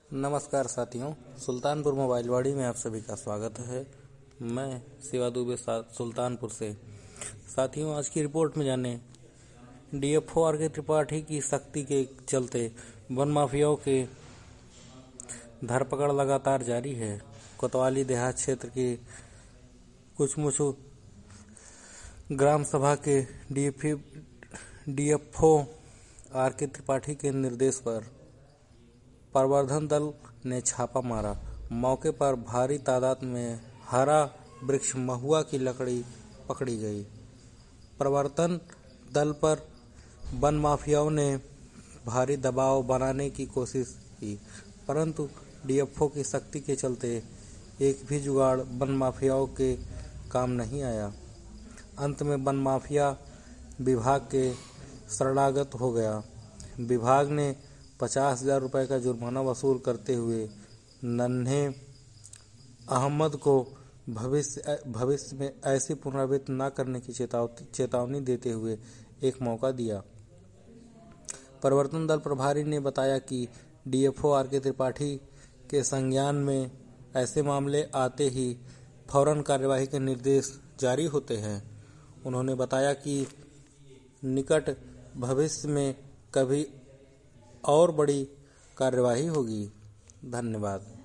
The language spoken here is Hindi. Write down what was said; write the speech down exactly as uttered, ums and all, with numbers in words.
नमस्कार साथियों, सुल्तानपुर मोबाइल वाड़ी में आप सभी का स्वागत है। मैं शिवा दुबे सुल्तानपुर से। साथियों, आज की रिपोर्ट में जाने डीएफओ आर के त्रिपाठी की सख्ती के चलते वन माफियाओं के धरपकड़ लगातार जारी है। कोतवाली देहात क्षेत्र के कुछ मुचु ग्राम सभा के डीएफओ आर के त्रिपाठी के निर्देश पर प्रवर्धन दल ने छापा मारा। मौके पर भारी तादाद में हरा वृक्ष महुआ की लकड़ी पकड़ी गई। प्रवर्तन दल पर वन माफियाओं ने भारी दबाव बनाने की कोशिश की, परंतु डीएफओ की सख्ती के चलते एक भी जुगाड़ वन माफियाओं के काम नहीं आया। अंत में वन माफिया विभाग के शरणागत हो गया। विभाग ने पचास हजार रुपये का जुर्माना वसूल करते हुए नन्हे अहमद को भविष्य भविष्य में ऐसी पुनरावृत्ति न करने की चेतावनी देते हुए एक मौका दिया। प्रवर्तन दल प्रभारी ने बताया कि डीएफओ आर के त्रिपाठी के संज्ञान में ऐसे मामले आते ही फौरन कार्यवाही के निर्देश जारी होते हैं। उन्होंने बताया कि निकट भविष्य में कभी और बड़ी कार्यवाही होगी। धन्यवाद।